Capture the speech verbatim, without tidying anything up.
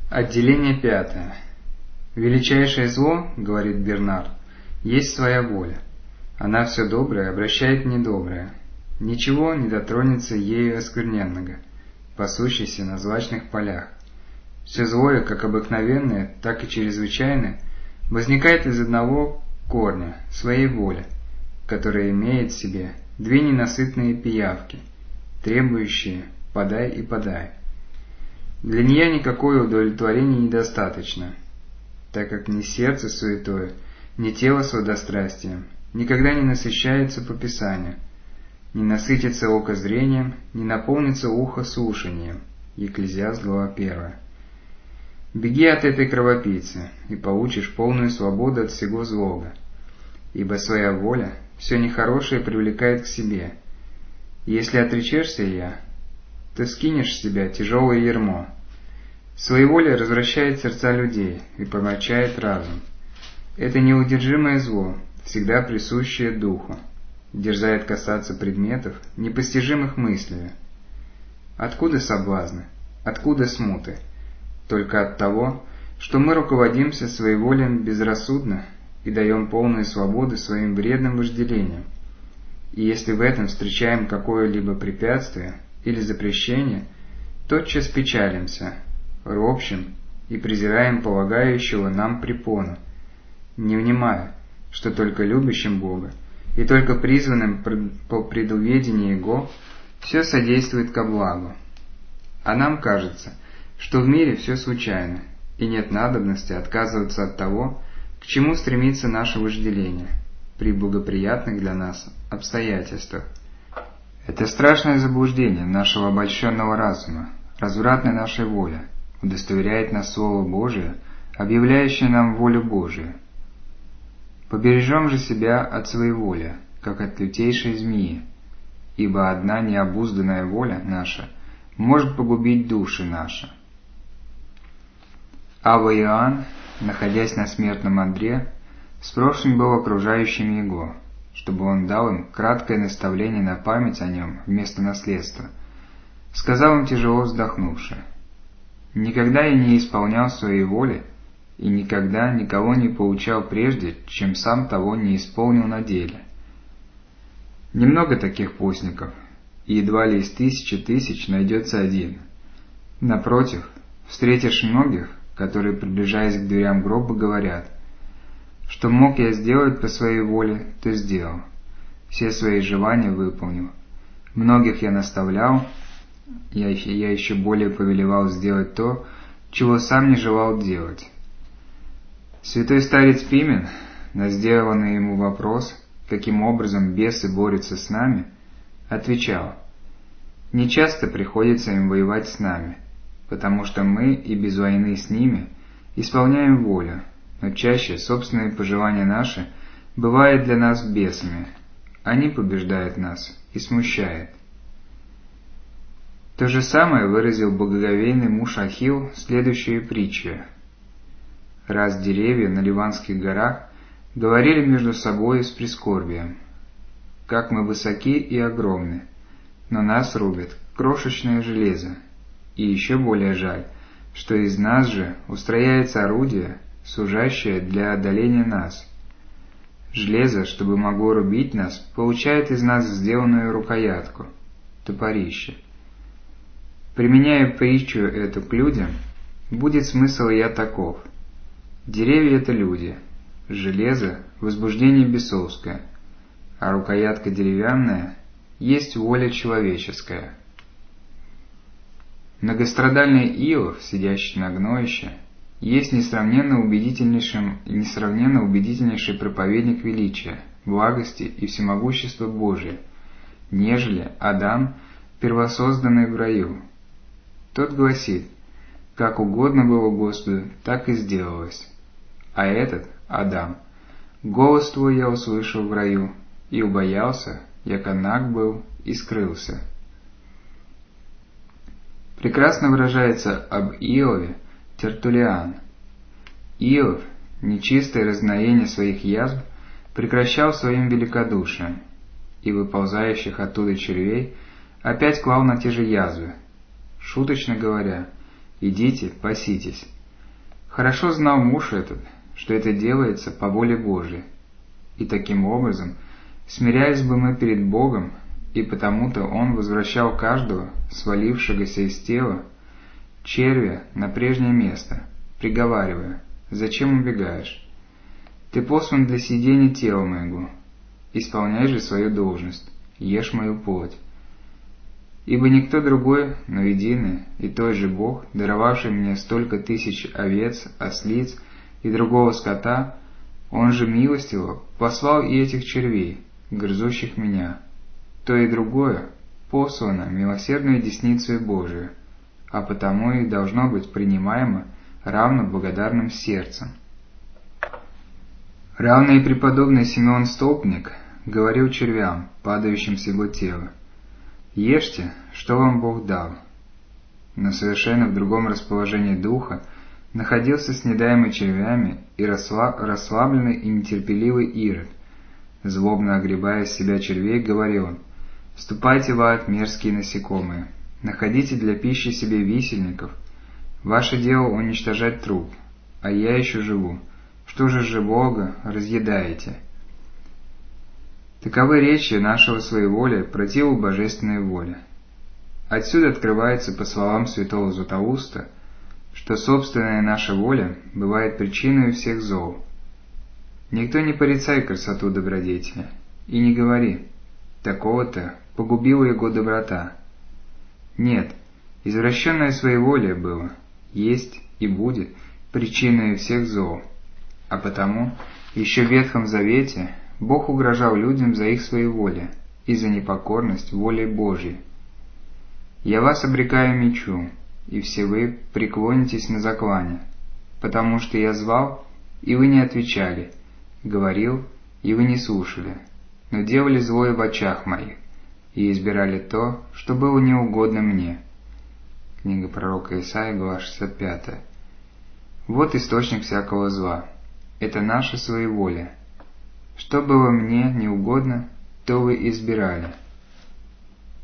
Отделение пятое. Величайшее зло, говорит Бернард, есть своя воля. Она все доброе обращает в недоброе. Ничего не дотронется ею оскверненного, пасущейся на злачных полях. Все злое, как обыкновенное, так и чрезвычайное, возникает из одного корня, своей воли, которая имеет в себе две ненасытные пиявки, требующие «подай и подай». Для нее никакое удовлетворение недостаточно, так как ни сердце суетое, ни тело сладострастием никогда не насыщается по Писанию, не насытится око зрением, не наполнится ухо слушанием. Екклезиаст, глава первая. Беги от этой кровопийцы, и получишь полную свободу от всего злого, ибо своя воля все нехорошее привлекает к себе. Если отречешься я, ты скинешь с себя тяжелое ярмо. Своеволие развращает сердца людей и помрачает разум. Это неудержимое зло, всегда присущее духу, дерзает касаться предметов, непостижимых мыслями. Откуда соблазны? Откуда смуты? Только от того, что мы руководимся своеволием безрассудно и даем полную свободу своим вредным вожделениям. И если в этом встречаем какое-либо препятствие или запрещение, тотчас печалимся, ропщим и презираем полагающего нам препону, не внимая, что только любящим Бога и только призванным по предуведению Его все содействует ко благу. А нам кажется, что в мире все случайно, и нет надобности отказываться от того, к чему стремится наше вожделение, при благоприятных для нас обстоятельствах. Это страшное заблуждение нашего обольщенного разума, развратной нашей воли, удостоверяет нас Слово Божие, объявляющее нам волю Божию. Побережем же себя от своеволия, как от лютейшей змеи, ибо одна необузданная воля наша может погубить души наши. Ава Иоанн, находясь на смертном одре, спрошен был окружающими его, чтобы он дал им краткое наставление на память о нем вместо наследства. Сказал им, тяжело вздохнувши: «Никогда я не исполнял своей воли и никогда никого не поучал прежде, чем сам того не исполнил на деле». Немного таких постников, и едва ли из тысячи тысяч найдется один. Напротив, встретишь многих, которые, приближаясь к дверям гроба, говорят: «Что мог я сделать по своей воле, то сделал. Все свои желания выполнил. Многих я наставлял, я, я еще более повелевал сделать то, чего сам не желал делать». Святой старец Пимен, на сделанный ему вопрос, каким образом бесы борются с нами, отвечал: «Не часто приходится им воевать с нами, потому что мы и без войны с ними исполняем волю, но чаще собственные пожелания наши бывают для нас бесами, они побеждают нас и смущают». То же самое выразил благоговейный муж Ахилл следующую притчу. Раз деревья на Ливанских горах говорили между собой с прискорбием: «Как мы высоки и огромны, но нас рубит крошечное железо, и еще более жаль, что из нас же устрояется орудие, служащее для одоления нас. Железо, чтобы могло рубить нас, получает из нас сделанную рукоятку, топорище». Применяя притчу эту к людям, будет смысл я таков: деревья — это люди, железо — возбуждение бесовское, а рукоятка деревянная есть воля человеческая. Многострадальный Иов, сидящий на гноище, есть несравненно убедительнейшим и несравненно убедительнейший проповедник величия, благости и всемогущества Божия, нежели Адам, первосозданный в раю. Тот гласит: «Как угодно было Господу, так и сделалось». А этот, Адам: «Голос твой я услышал в раю, и убоялся, яко наг был, и скрылся». Прекрасно выражается об Иове Тертуллиан. Иов, нечистое разгноение своих язв, прекращал своим великодушием, и выползающих оттуда червей опять клал на те же язвы, шуточно говоря: «Идите, паситесь, Хорошо знал муж этот, что это делается по воле Божией, и таким образом смирялись бы мы перед Богом, и потому-то Он возвращал каждого, свалившегося из тела, червя на прежнее место, приговаривая: «Зачем убегаешь? Ты послан для съедения тела моего, исполняй же свою должность, ешь мою плоть». Ибо никто другой, но единый и тот же Бог, даровавший мне столько тысяч овец, ослиц и другого скота, Он же милостиво послал и этих червей, грызущих меня. То и другое послано милосердной десницей Божией, а потому и должно быть принимаемо равно благодарным сердцем. Равно и преподобный Симеон Столпник говорил червям, падающим с его тела: «Ешьте, что вам Бог дал». Но совершенно в другом расположении духа находился снедаемый червями и расслабленный и нетерпеливый Ирод. Злобно огребая из себя червей, говорил он: «Ступайте в ад, мерзкие насекомые, находите для пищи себе висельников. Ваше дело уничтожать труп, а я еще живу. Что же же Бога разъедаете?» Таковы речи нашего своеволия противу божественной воле. Отсюда открывается, по словам святого Златоуста, что собственная наша воля бывает причиной всех зол. Никто не порицай красоту добродетели, и не говори: «Такого-то погубила его доброта». Нет, извращенное своеволие было, есть и будет причиной всех зол, а потому еще в Ветхом Завете Бог угрожал людям за их своеволие и за непокорность воле Божьей. «Я вас обрекаю мечу, и все вы преклонитесь на заклане, потому что я звал, и вы не отвечали, говорил, и вы не слушали, но делали злое в очах моих, и избирали то, что было неугодно мне». Книга пророка Исаии, глава шестьдесят пятая. Вот источник всякого зла. Это наше своеволие. Что было мне неугодно, то вы избирали.